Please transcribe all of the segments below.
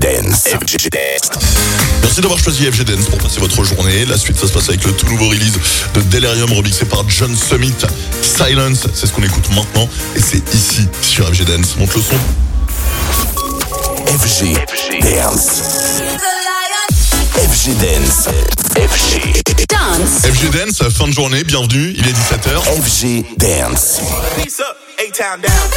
Dance. FG Dance. Merci d'avoir choisi FG Dance pour passer votre journée. La suite, ça se passe avec le tout nouveau release de Delirium remixé par John Summit. Silence, c'est ce qu'on écoute maintenant. Et c'est ici, sur FG Dance. Monte le son. FG Dance. FG Dance. FG Dance. FG Dance, fin de journée, bienvenue, il est 17h. FG Dance. Peace up, A-Town down.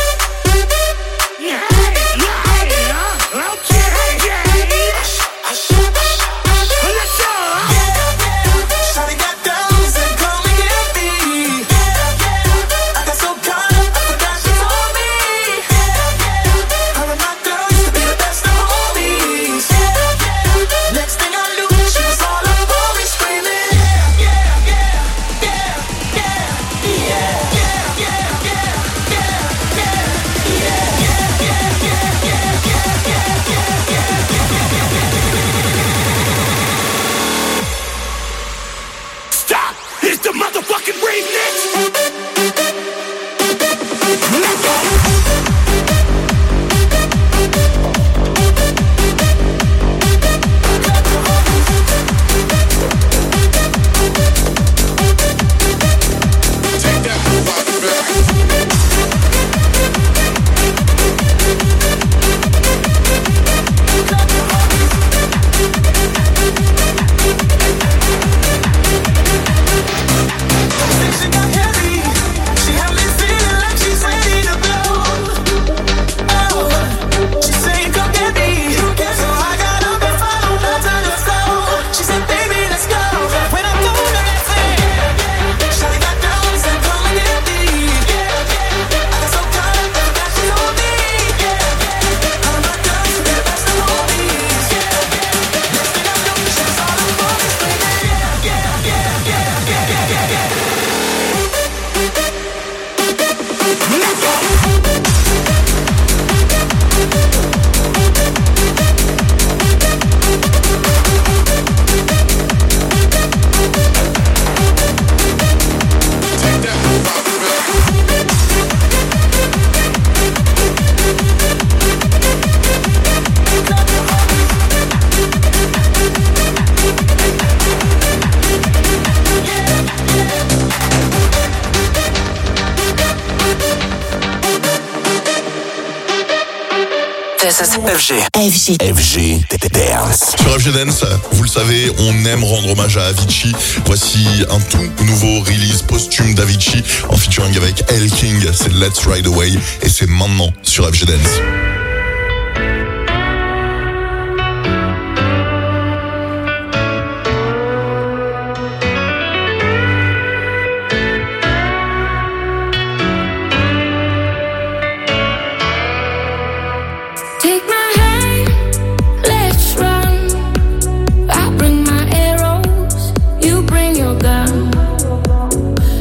FG Dance. Sur FG Dance, vous le savez, on aime rendre hommage à Avicii. Voici un tout nouveau release posthume d'Avicii en featuring avec Elle King. C'est Let's Ride Away et c'est maintenant sur FG Dance.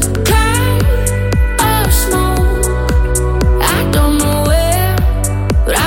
I don't know where, but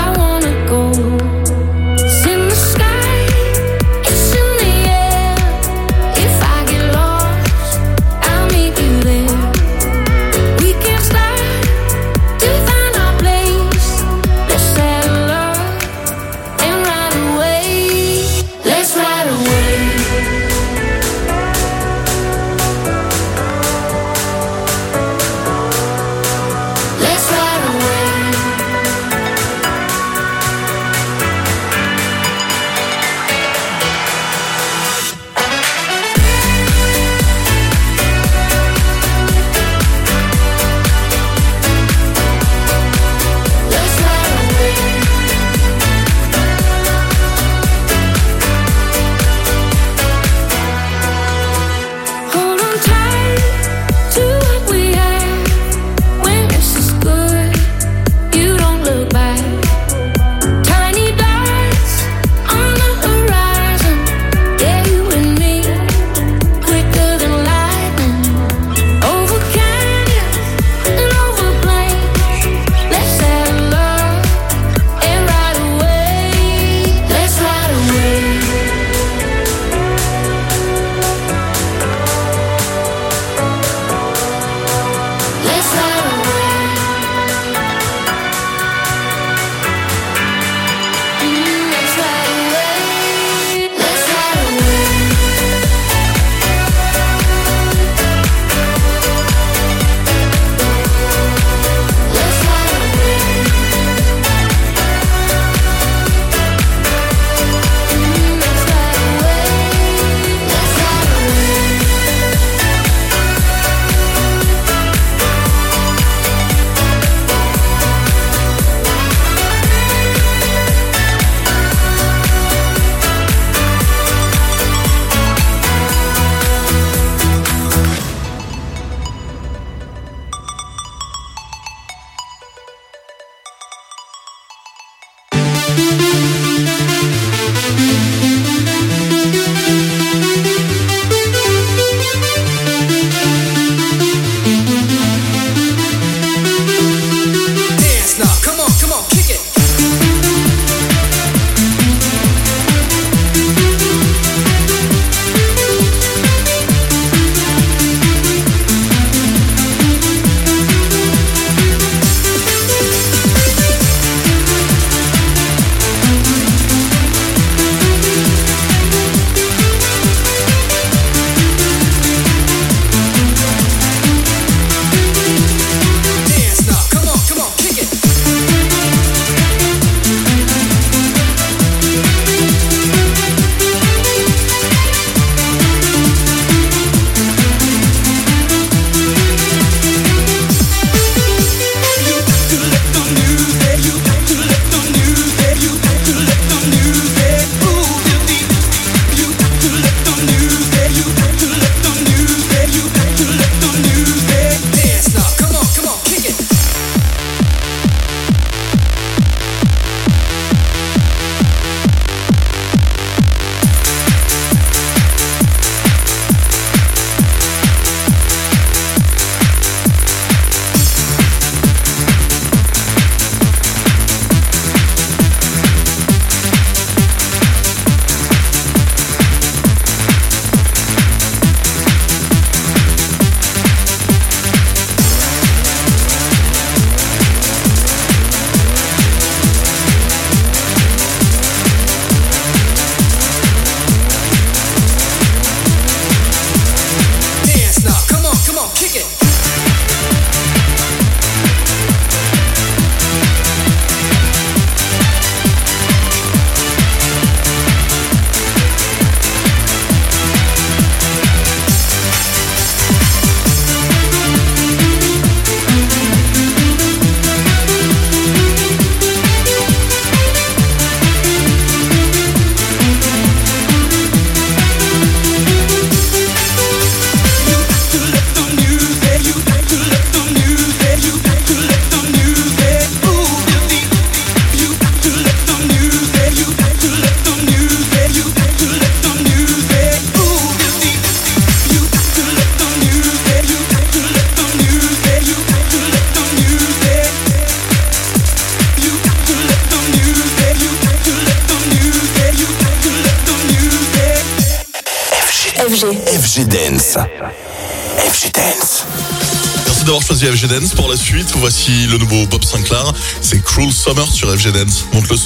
FG Dance. FG Dance. Merci d'avoir choisi FG Dance. Pour la suite, voici le nouveau Bob Sinclair. C'est Cruel Summer sur FG Dance. Monte le son.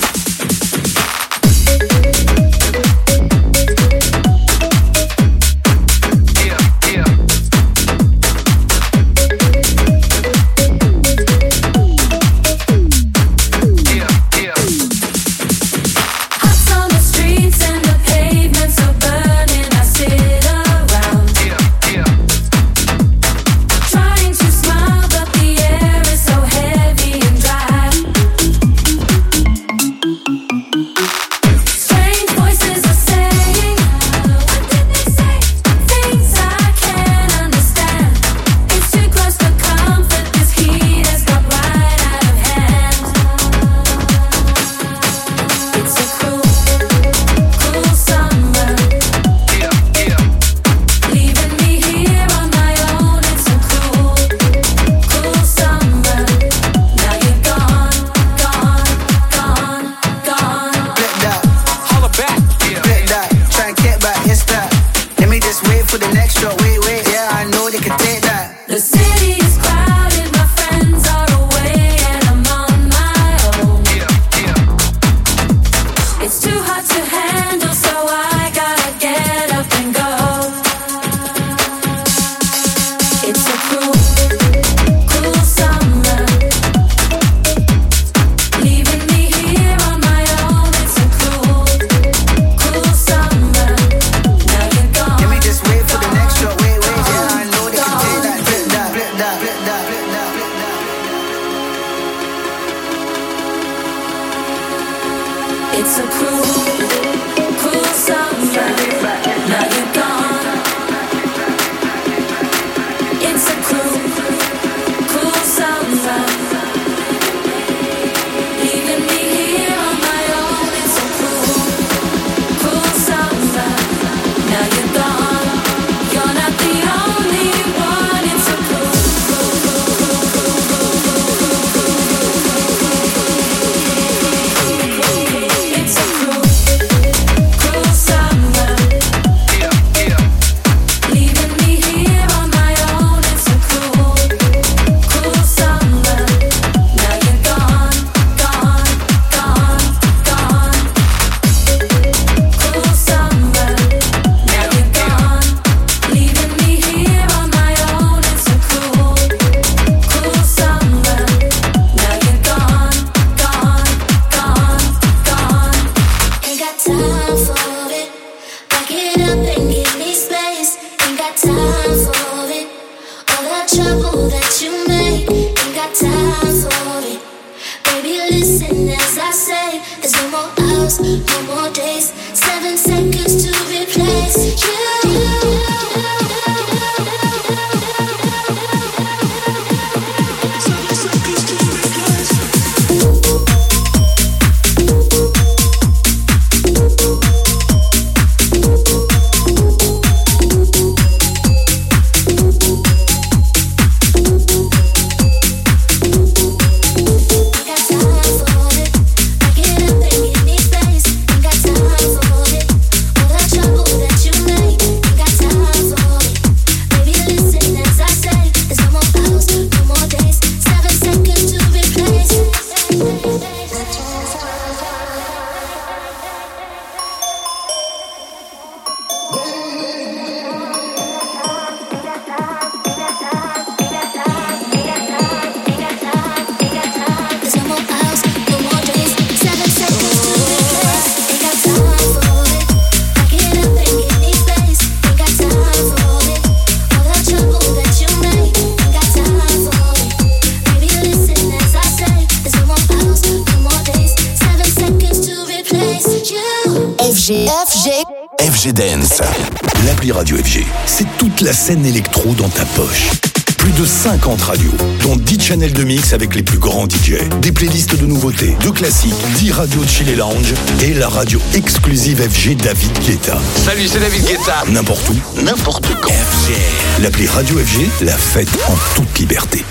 FG Dance. L'appli Radio FG, c'est toute la scène électro dans ta poche. Plus de 50 radios, dont 10 channels de mix avec les plus grands DJ. Des playlists de nouveautés, de classiques, 10 radios de chill et lounge et la radio exclusive FG David Guetta. Salut, c'est David Guetta. N'importe où, n'importe quand. FG. L'appli Radio FG, la fête en toute liberté.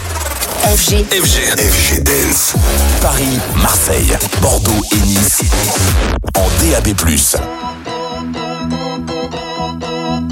FG Dance. Paris, Marseille, Bordeaux et Nice. En DAB+.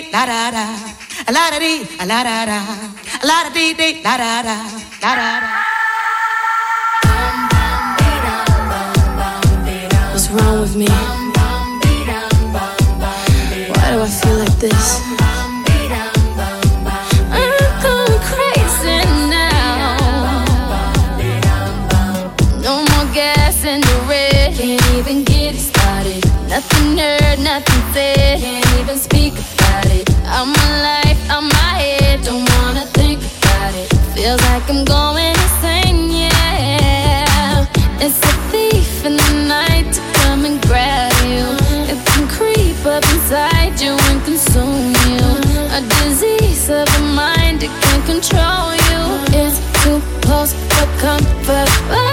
la da da, a la da dee, a la da da, a la da dee dee, la da da, la da da. What's wrong with me? Why do I feel like this? I'm going crazy now. No more gas in the red. Can't even get it started. Nothing heard, nothing said. Can't even speak about it. I'm alive, I'm my head. Don't wanna think about it. Feels like I'm going insane, yeah. It's a thief in the night to come and grab you. It can creep up inside you and consume you. A disease of the mind, it can control you. It's too close for comfort.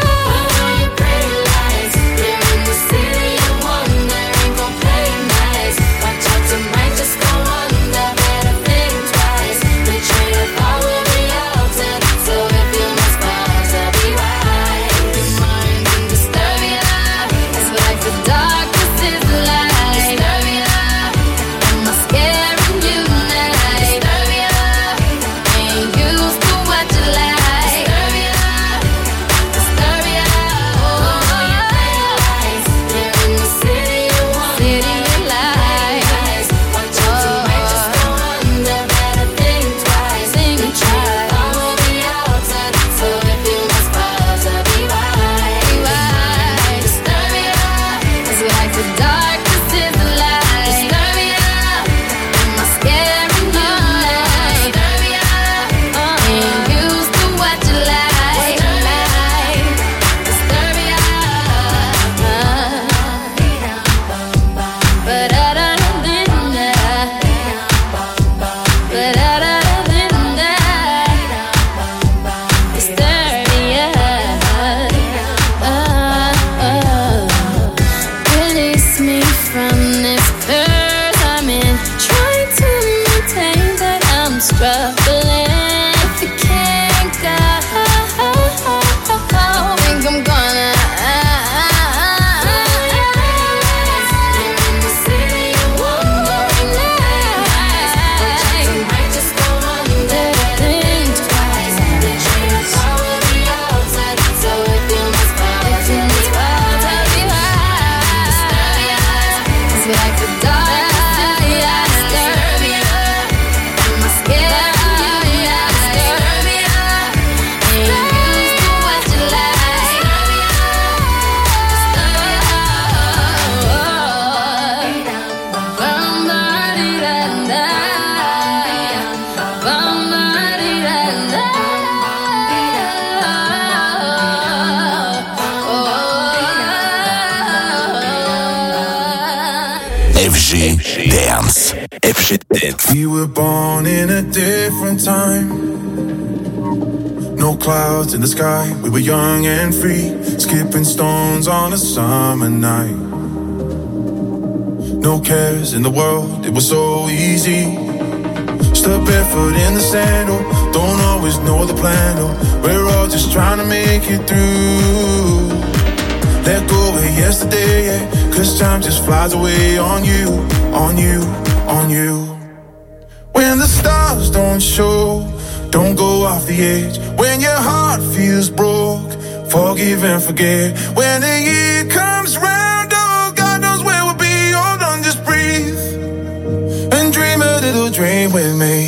FG Dance. FG Dance. We were born in a different time. No clouds in the sky. We were young and free, skipping stones on a summer night. No cares in the world, it was so easy. Step barefoot in the sandal, don't always know the plan. Oh, we're all just trying to make it through. Let go of yesterday, yeah, 'cause time just flies away on you, on you, on you. When the stars don't show, don't go off the edge. When your heart feels broke, forgive and forget. When the year comes round, oh, God knows where we'll be. Hold on, just breathe and dream a little dream with me.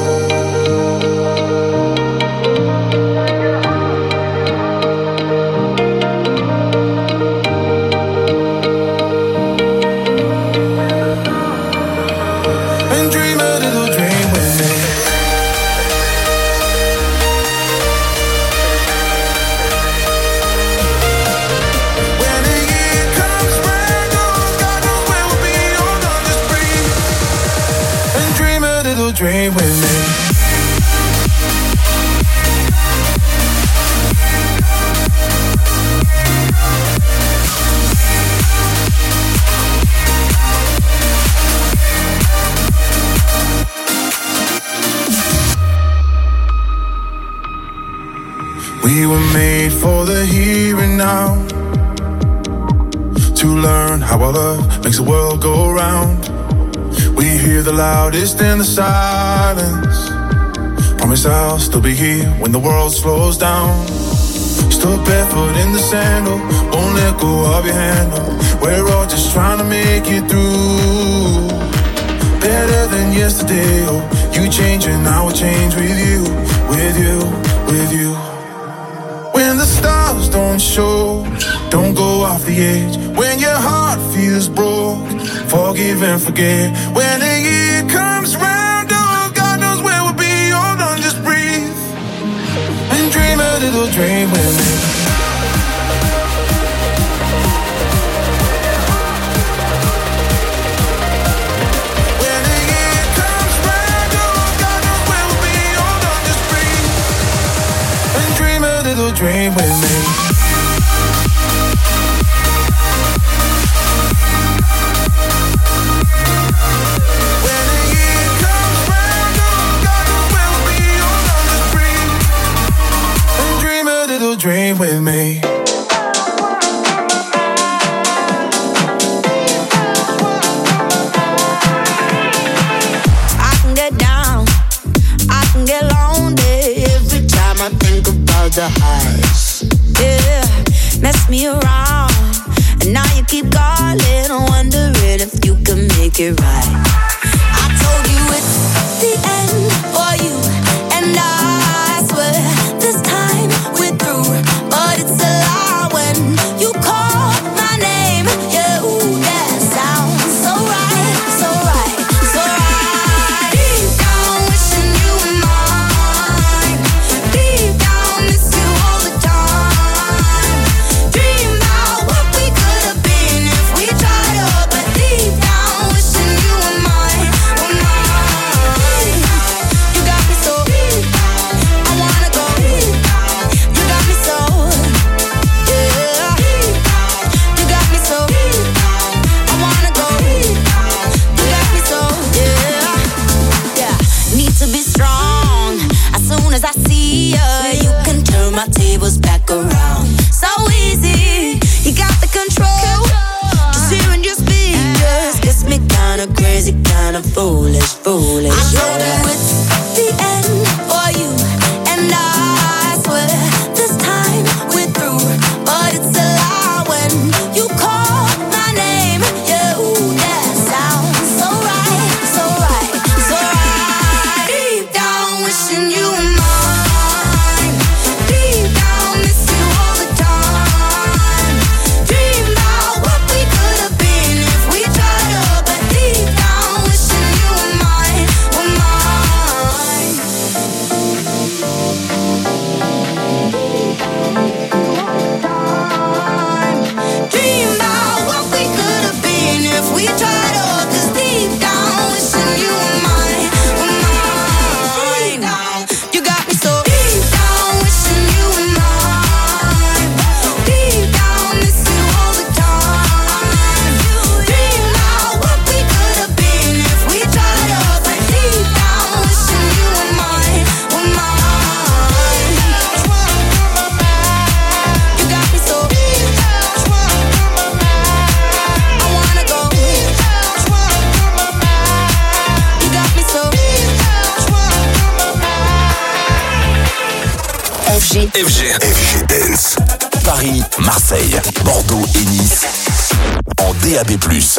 Dream with me. We were made for the here and now, to learn how our love makes the world go round. We hear the loudest in the silence. Promise I'll still be here when the world slows down. Stood barefoot in the sandal, won't let go of your handle. We're all just trying to make it through. Better than yesterday, oh, you change and I will change with you, with you, with you. When the stars don't show, don't go off the edge. When your heart feels broke, forgive and forget. When the year comes round, oh, God knows where we'll be. Hold on, just breathe and dream a little dream with me. Dream with me. When the year comes round, oh, God knows where we'll be. Hold on, just breathe and dream a little dream with me. I can get down, I can get lonely every time I think about the highs. Yeah, mess me around, and now you keep calling, wondering if you can make it right. I told you it's the end for you, and I swear this time we're through. But it's a lie when you call my name. Yeah, ooh, that sounds so right, so right, so right. Deep down, wishing you were mine. Deep down, miss you all the time. Dream about what we could have been if we tried up. But deep down, wishing you were mine, were mine. You got me so deep, I wanna go deep. You got me so, yeah. You got me so deep, I wanna go deep. You got me so, yeah. Yeah, need to be strong. As soon as I see ya, you can turn my tables back around. So easy, you got the control. Just hearing your speech just gets me kinda crazy, kinda foolish, foolish. I told you it's the end for you, and I swear this time we're through. But it's a lie when you call my name. Yeah, ooh, that sounds so right, so right, so right. Deep down, wishing you were mine. Deep down, miss you all the time. Dream about what we could have been if we tried up. But deep down, wishing you were mine, were mine. Dream about what we could have been if we tried up. 'Cause deep down, wishing you were mine, were mine. You got me so deep down, wishing you were mine. Deep down, miss you all the time. Dream about what we could have been if we tried up. But deep down, wishing you were mine, were mine. You got me so deep, I wanna go. You got me so FG Dance. Paris, Marseille, Bordeaux et Nice. En DAB+.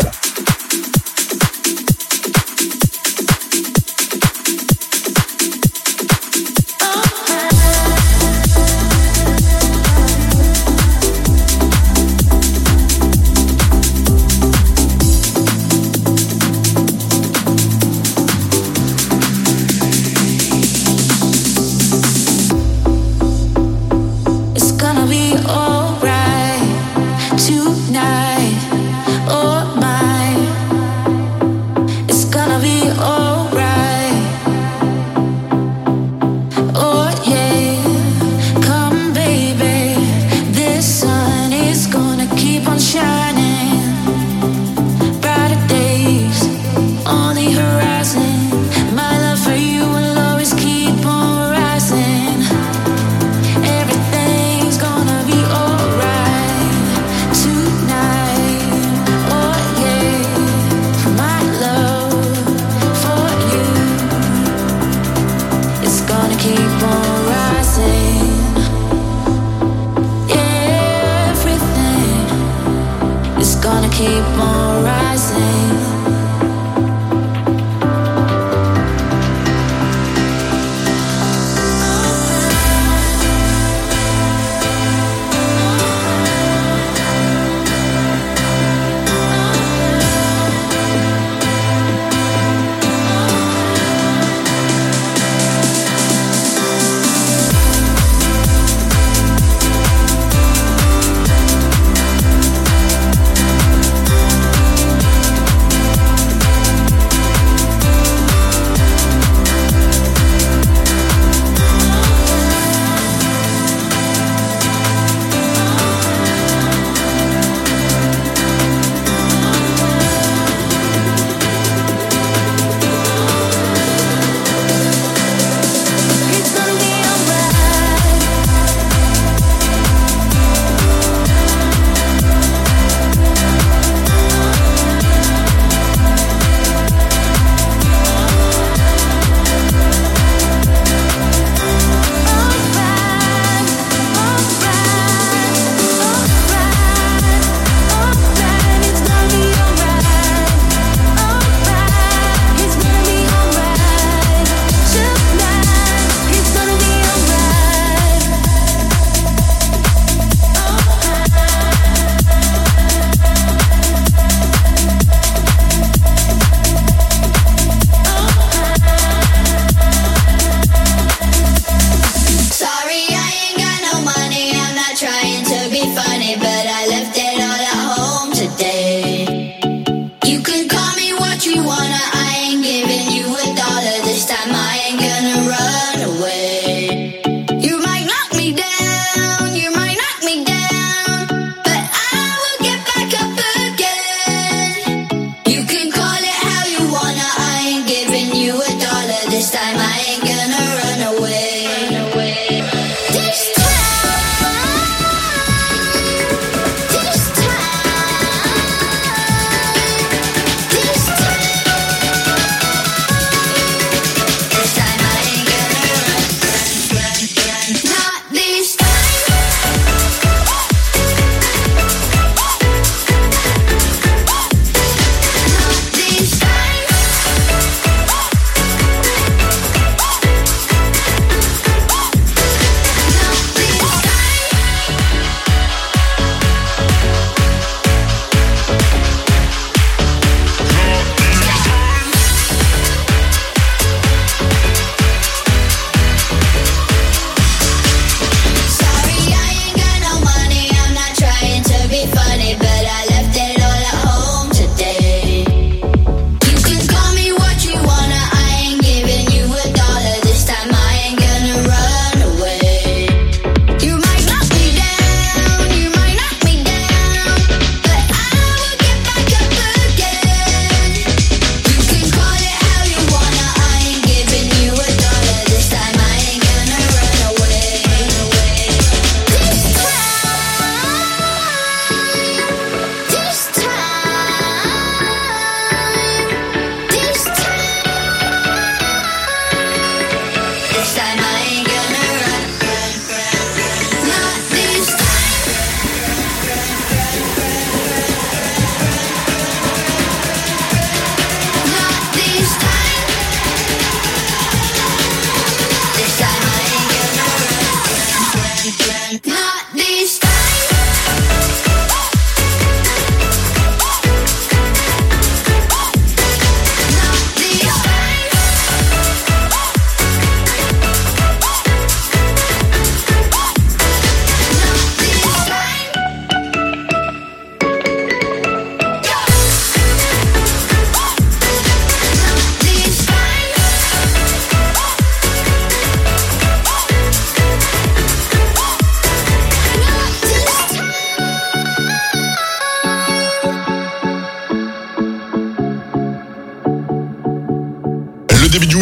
It's gonna be alright tonight. Oh my,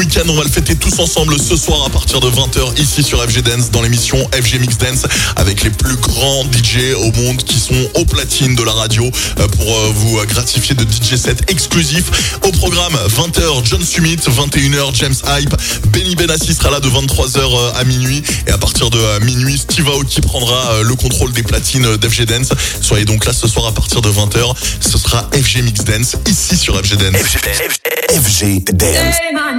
week-end, on va le fêter tous ensemble ce soir à partir de 20h ici sur FG Dance dans l'émission FG Mix Dance avec les plus grands DJ au monde qui sont aux platines de la radio pour vous gratifier de DJ sets exclusifs. Au programme 20h John Summit, 21h James Hype, Benny Benassi sera là de 23h à minuit et à partir de minuit Steve Aoki prendra le contrôle des platines d'FG Dance. Soyez donc là ce soir à partir de 20h, ce sera FG Mix Dance ici sur FG Dance. FG Dance.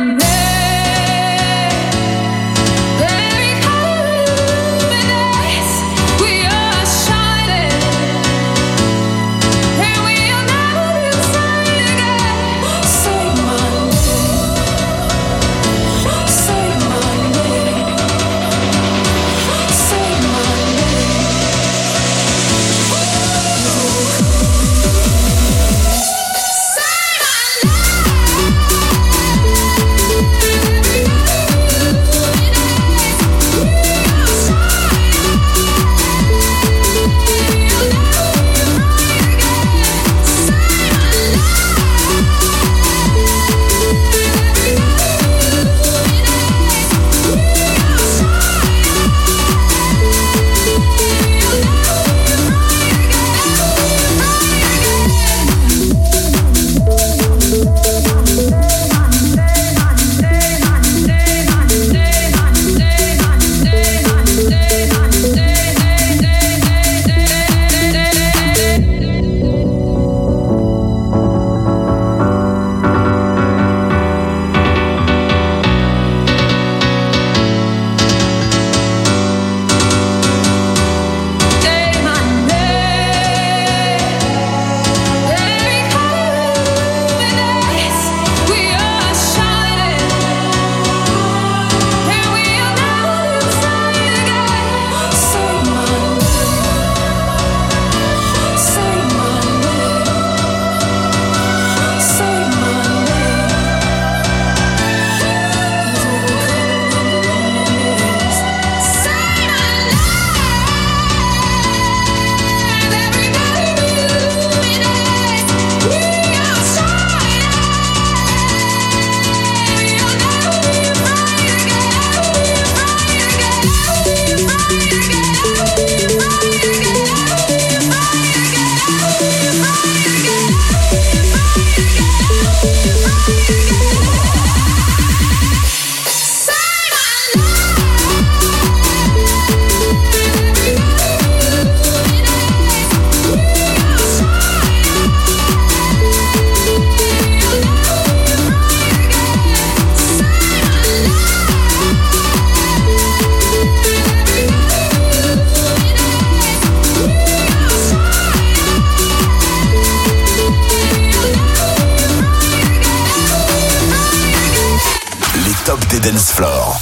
Dance Floor.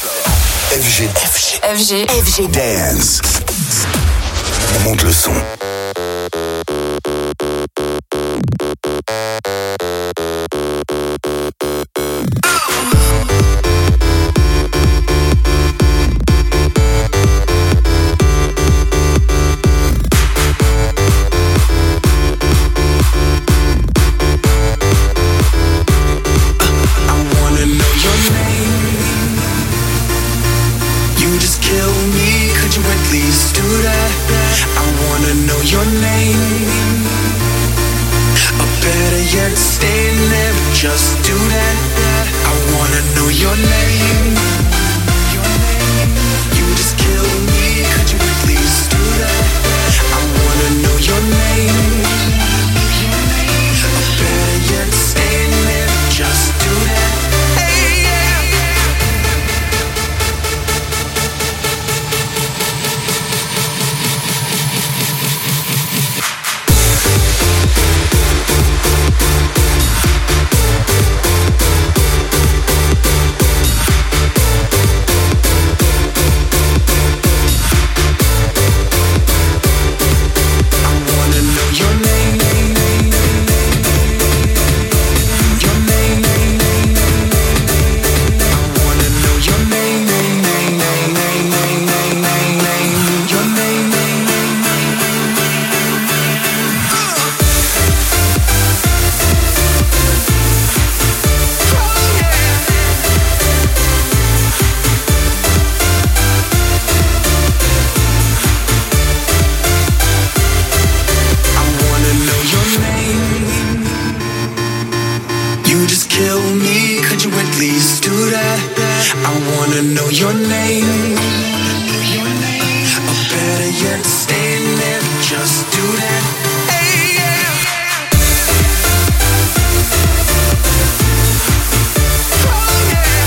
FG Dance. On monte le son. name. Or better yet, stay there, just do that. Hey, yeah. Oh, yeah.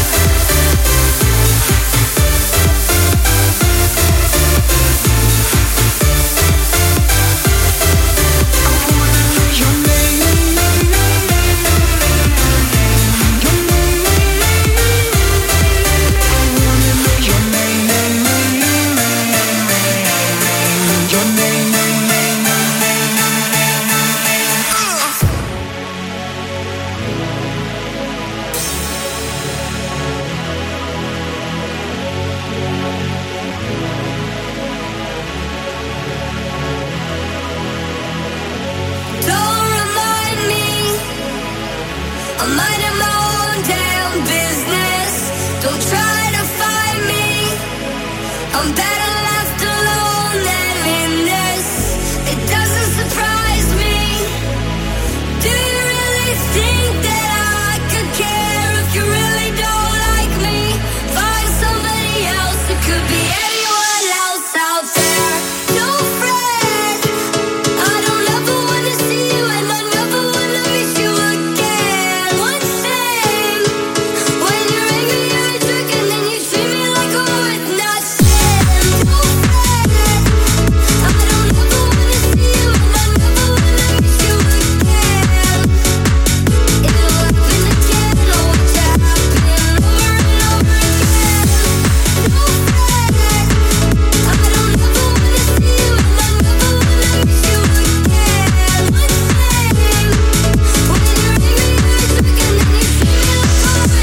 I wanna know your name. Your name. I wanna know your name. Your name. Don't remind me, I'm minding my own damn business. Don't try to find me, I'm better left alone than in this. It doesn't surprise me. Do you really think that I could care if you really don't like me? Find somebody else, it could be anyone else out there. Don't fret, I don't ever wanna see you and I never wanna miss you again. One thing, when you're angry you're a jerk and then you treat me like a worth nothing. Don't fret, I don't ever wanna see you and I never wanna miss you again. It'll happen again, oh watch it happen over and over again. Don't fret, I don't ever wanna see you and I never wanna miss you again. One thing, when you're angry you're a jerk and then you treat me like a worth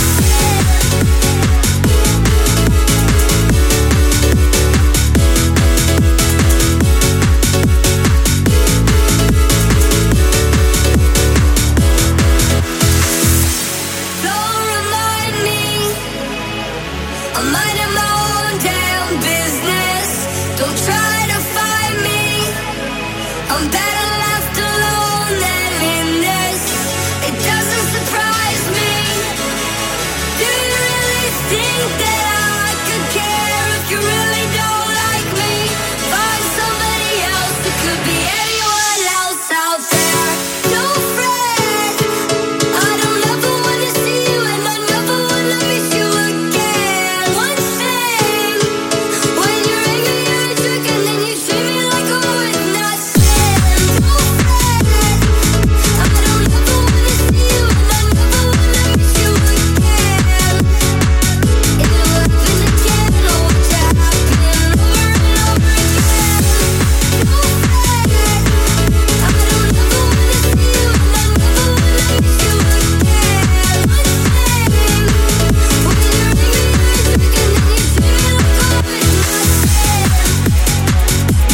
Don't remind me, I'm minding my own damn business. Don't try to find me, I'm better left alone than in this. It doesn't surprise me. Do you really think that I could care if you really don't like me? Find somebody else, it could be anyone else out there. Don't fret, I don't ever wanna see you and I never wanna miss you again. One thing, when you're angry you're a jerk and then you treat me like a worth nothing. Don't fret, I don't ever wanna see you and I never wanna miss you again. It'll happen again, oh watch it happen over and over again. Don't fret, I don't ever wanna see you and I never wanna miss you again. One thing, when you're angry you're a jerk and then you treat me like a worth nothing.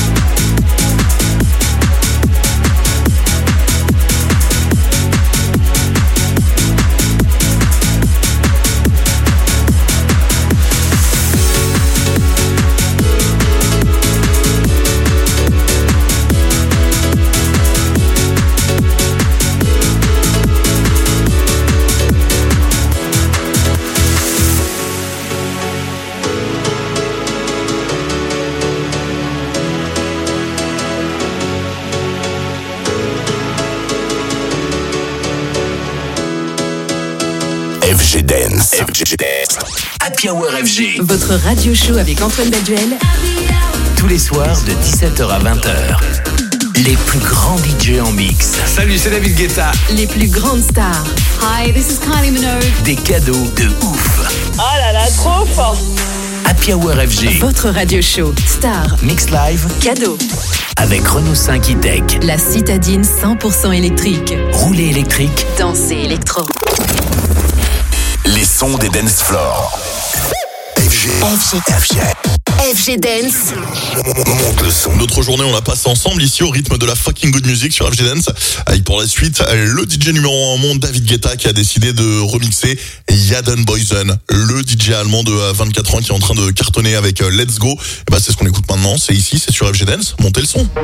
FG Dance. Happy Hour FG. Votre radio show avec Antoine Baduel. Tous les soirs de 17h à 20h. Les plus grands DJ en mix. Salut, c'est David Guetta. Les plus grandes stars. Hi, this is Kylie Minogue. Des cadeaux de ouf. Oh là là, trop fort. Happy Hour FG. Votre radio show. Star. Mix live. Cadeau. Avec Renault 5 E-Tech. La citadine 100% électrique. Rouler électrique. Danser électro. Les sons des dance floors. FG Dance. Monte le son. Notre journée, on la passe ensemble ici au rythme de la fucking good music sur FG Dance. Avec pour la suite, le DJ numéro 1 au monde, David Guetta, qui a décidé de remixer Jaden Boysen, le DJ allemand de 24 ans qui est en train de cartonner avec Let's Go. Et bah, c'est ce qu'on écoute maintenant. C'est ici, c'est sur FG Dance. Montez le son.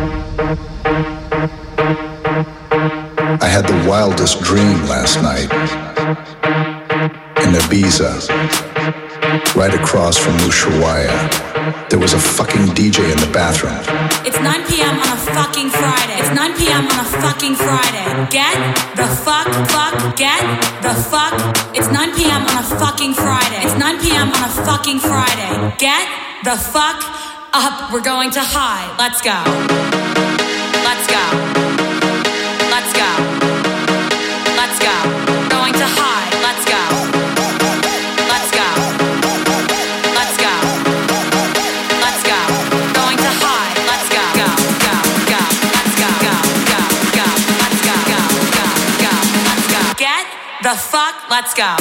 I had the wildest dream last night in Ibiza. right across from Ushuaia. There was a fucking DJ in the bathroom. It's 9 p.m. on a fucking Friday. It's 9 p.m. on a fucking Friday. Get the fuck, get the fuck. It's 9 p.m. on a fucking Friday. It's 9 p.m. on a fucking Friday. Get the fuck up. We're going to high. Let's go. Let's go. Let's go. Let's go. Going to high. Let's go. Let's go. Let's go. Let's go. Going to high. Let's go. Go. Go. Go. Let's go. Go. Go. Go. Let's go. Go. Go. Go. Let's go. Get the fuck. Let's go.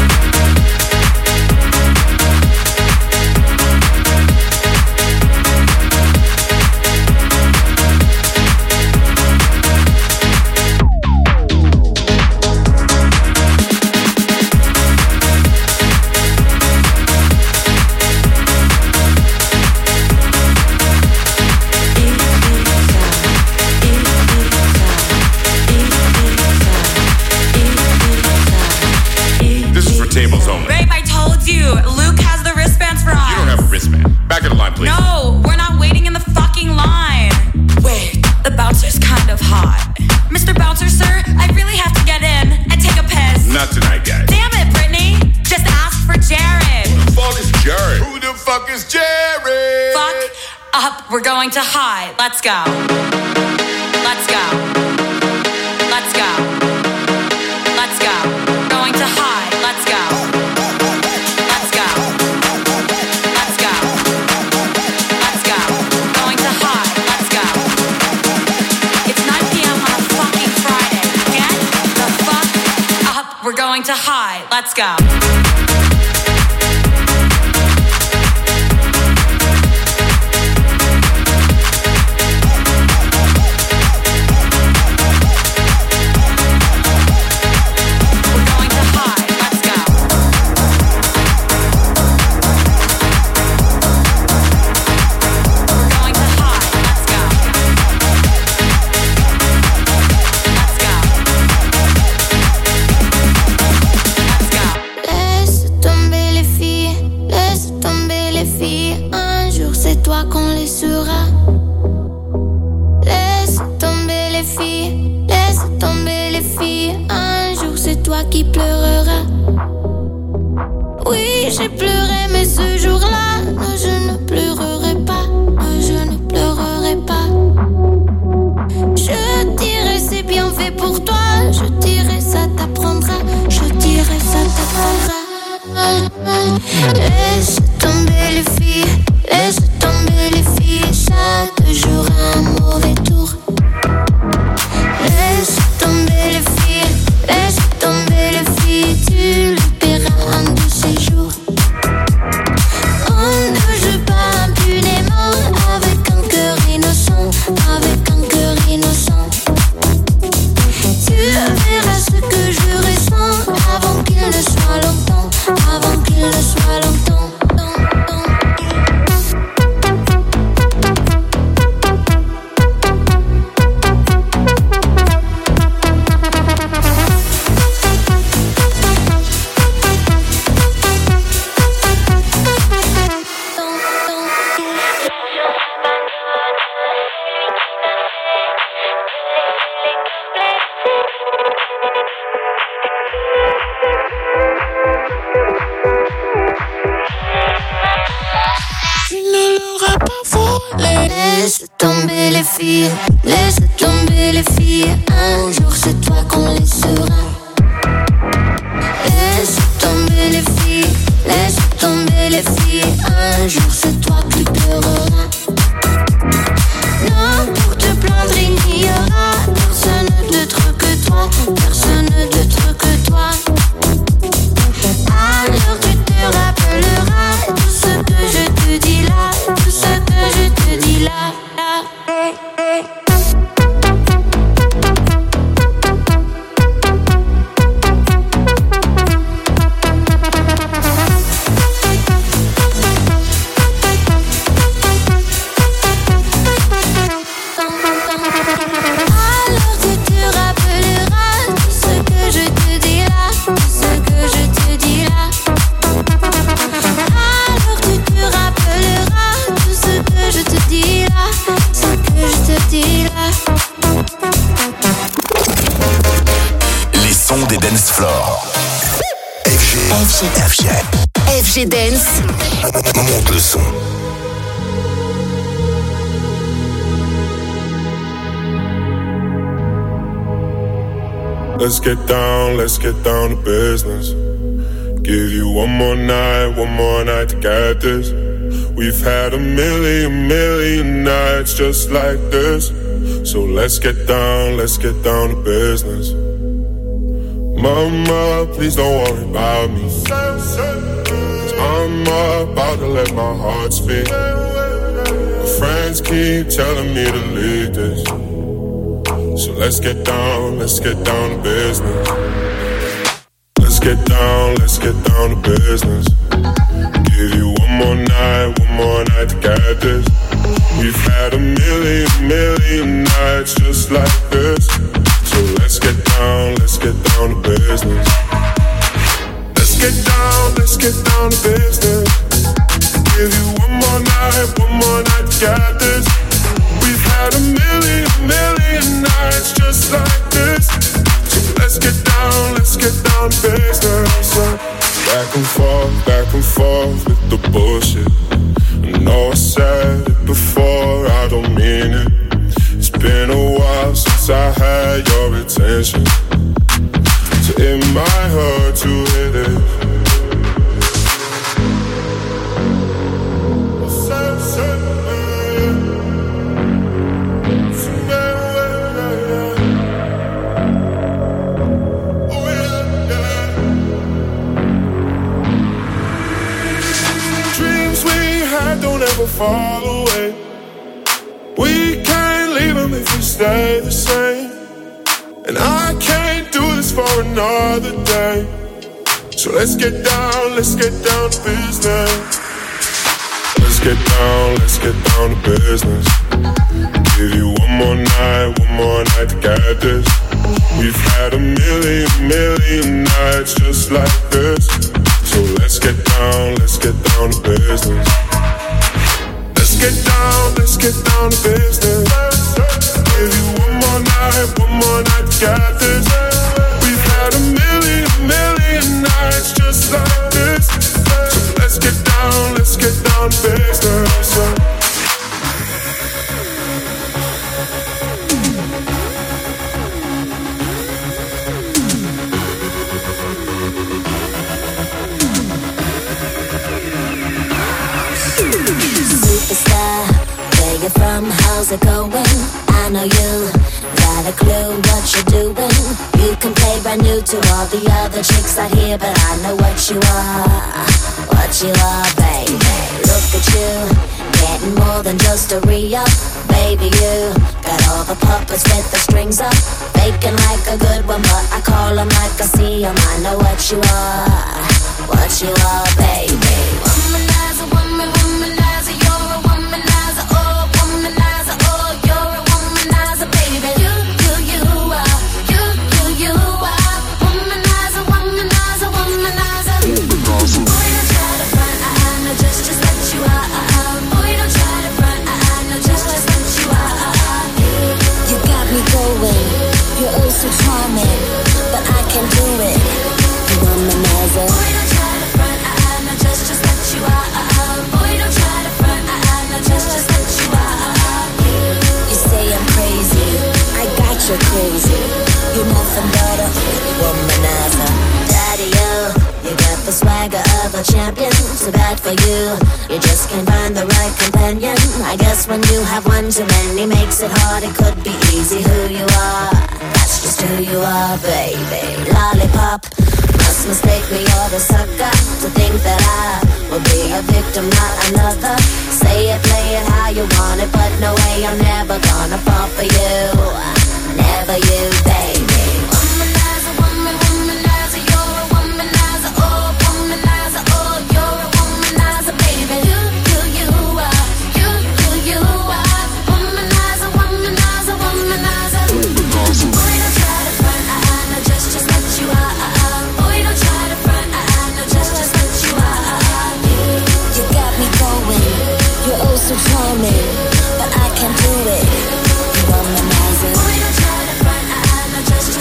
Tables only. Babe, I told you. Luke has the wristbands for us. You don't have a wristband. Back of the line, please. No, we're not waiting in the fucking line. Wait, the bouncer's kind of hot. Mr. Bouncer, sir, I really have to get in and take a piss. Not tonight, guys. Damn it, Brittany. Just ask for Jared. Who the fuck is Jared? Who the fuck is Jared? Fuck up. We're going to high. Let's go. Let's go. Let's go. Let's go. Going to high. Let's go. Let's go. Let's go. Let's go. Going to high. Let's go. It's 9 p.m. on a fucking Friday. Get the fuck up. We're going to high. Let's go. Qui pleurera. Oui, j'ai pleuré, mais ce jour-là, je ne pleurerai pas, je ne pleurerai pas. Je dirais c'est bien fait pour toi, je dirais ça t'apprendra, je dirais ça t'apprendra. Laisse tomber les filles, laisse tomber les filles, ça te jouera un mauvais tour. Laisse tomber les filles, laisse tomber les filles, tu le paieras un de ces jours. On ne joue pas impunément avec un cœur innocent, avec un cœur innocent. Tu verras ce que je ressens avant qu'il ne soit longtemps, avant qu'il ne soit longtemps. Laisse tomber les filles, laisse tomber les filles. Un jour c'est toi qu'on laissera. Laisse tomber les filles, laisse tomber les filles. Un jour c'est toi qui pleureras. Non, pour te plaindre il n'y aura personne d'autre que toi, personne d'autre que toi. Alors tu te rappelleras tout ce que je te dis là, tout ce que je te dis là. FG Dance. Monte le son. Let's get down to business. Give you one more night to get this. We've had a million nights just like this. So let's get down to business. Mama, please don't worry about me. 'Cause I'm about to let my heart speak. My friends keep telling me to leave this. So let's get down to business. Let's get down to business. Give you one more night to get this. We've had a million nights just like this. So let's get down to business. Let's get down to business. Give you one more night to get this. We've had a million nights just like this. So let's get down to business. Back and forth with the bullshit. I know I said it before, I don't mean it. It's been a while since I had your attention. So it might hurt to hit it. Fall away. We can't leave them if we stay the same. And I can't do this for another day. So let's get down to business. Let's get down to business. Give you one more night to get this. We've had a million nights just like this. So let's get down to business. Let's get down to business. Give you one more night to get this. We've had a million nights just like this. So let's get down to business. Superstar, where you from, how's it going? I know you got a clue what you're doing. You can play brand new to all the other chicks out here, but I know what you are, baby. Look at you, getting more than just a re-up. Baby, you got all the puppets with the strings up, faking like a good one, but I call them like I see them. I know what you are, baby. Womanizer, womanizer, you're a womanizer, oh, womanizer, oh, you're a womanizer, baby. You are, you are, womanizer, womanizer, womanizer. Boy, don't try to front, no, just let you out. Boy, don't try to front, no, just let you out. You got me going, you're oh so charming, but I can't do it. You womanizer. Boy, don't try to front, no, just let you out. Boy, don't try to front, no, just let you out. You say I'm crazy, I got you crazy. You're nothing but a womanizer. Daddy, you got the swagger of a champion. So bad for you, you just can't find the right companion. I guess when you have one too many makes it hard. It could be easy who you are. That's just who you are, baby. Lollipop, must mistake me or the sucker to think that I will be a victim, not another. Say it, play it how you want it, but no way, I'm never gonna fall for you. Never you, baby. Womanizer, womanizer, you're a womanizer, oh, womanizer, oh, you're a womanizer, baby. You are, you are, womanizer, womanizer, womanizer. Boy, don't try to front, no, just let you out. Boy, don't try to front, no, just let you out. You got me going, you're oh so charming, but I can't do it. You womanizer. Boy, don't try to front, no, just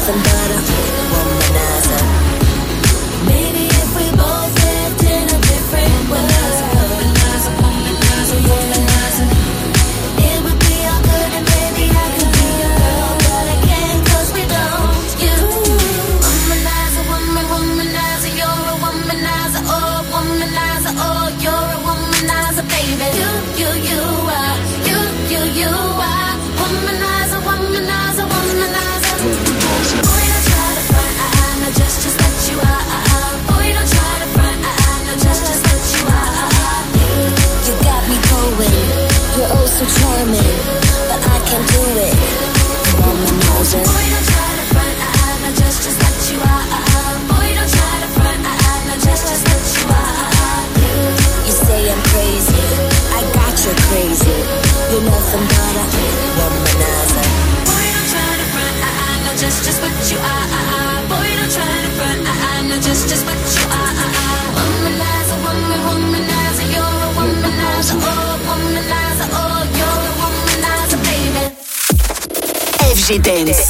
nothing but a womanizer. Maybe if we both lived in a different world, womanizer, womanizer, womanizer, it would be all good and maybe I could be your girl, but I can't 'cause we don't. You womanizer, womanizer, you're a womanizer, oh womanizer, oh you're a womanizer, baby. You are, you are womanizer, womanizer, womanizer. Boy, don't try to front, no, just what you are. Boy, don't try to front, no, just what you are. You got me going, you're oh so charming, but I can't do it. Womanizer. Boy, don't try to front, no, just what you are. Boy, don't try to front, no, just what you are. You say I'm crazy, I got you crazy. You're nothing but a womanizer. Boy, don't try to front, no, just what you are. Boy, don't try to front, no, just what you are. Womanizer, womanizer, you're a womanizer, oh womanizer, oh you're a womanizer, baby. FG Dance.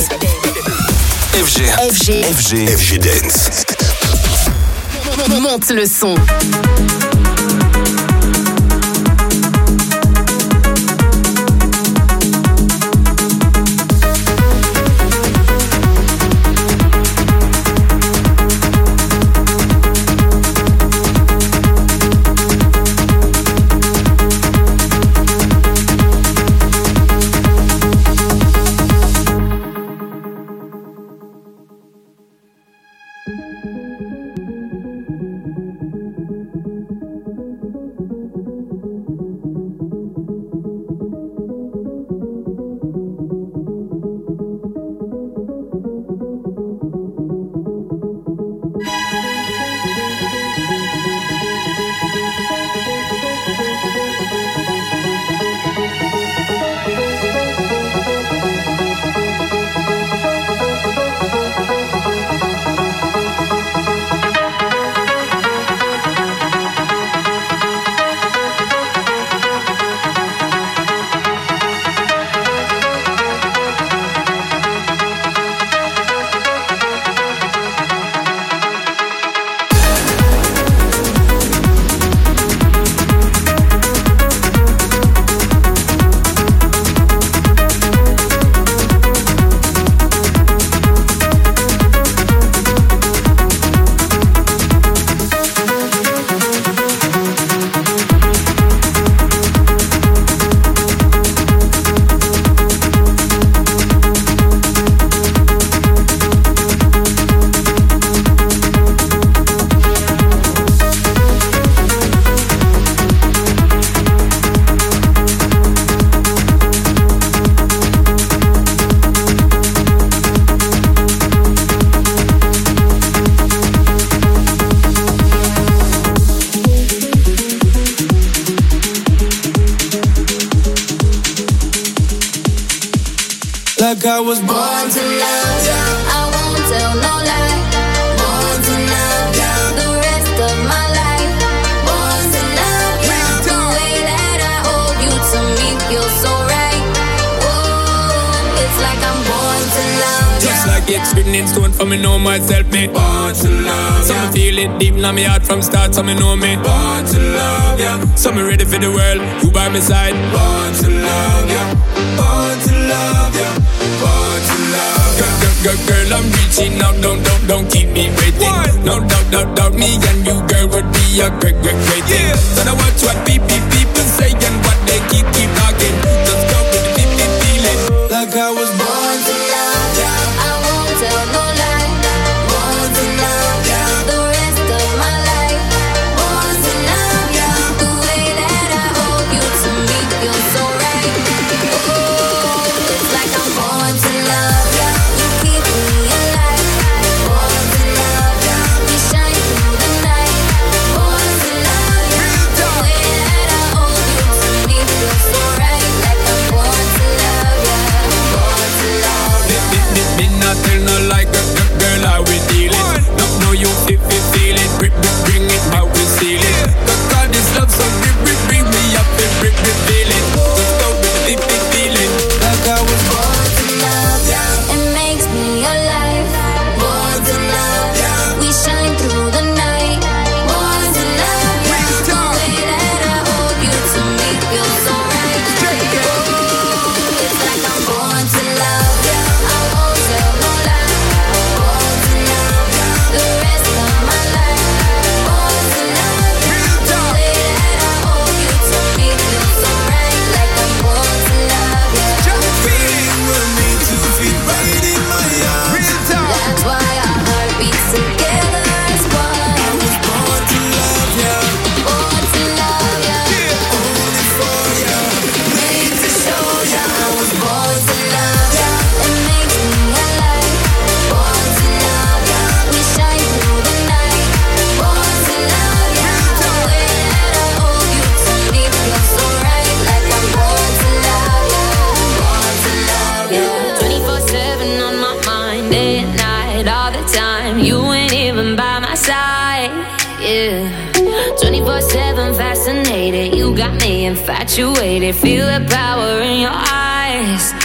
FG Dance. Monte le son. Like I was born to love, I won't tell no lie. Born to love, the rest of my life. Born to love, the way that I hold you to me feels so right. Whoa, it's like I'm born to love. Just like it's written in stone for me know myself, me born to love. So me feel it deep in my heart from start, so me know me born to love, yeah. So me ready for the world, you by my side. Born to love, yeah. Born to love, yeah. Born to love, yeah. Girl, I'm reaching out, don't keep me waiting. What? No doubt, me and you, girl, would be a great thing. Yeah. So now watch what people say and what they keep talking. Just go with the feeling. Like I was born to love, yeah. I won't tell no lie. Born to love, yeah. The rest of my life. Born to love, yeah. The way that I hold you to me feels so right. Oh, it's like I'm born to love, yeah. You keep me alive. Born to love, yeah. We shine through the night. Born to love, yeah. The way that day and night, all the time. You ain't even by my side, yeah. 24/7 fascinated, you got me infatuated. Feel the power in your eyes.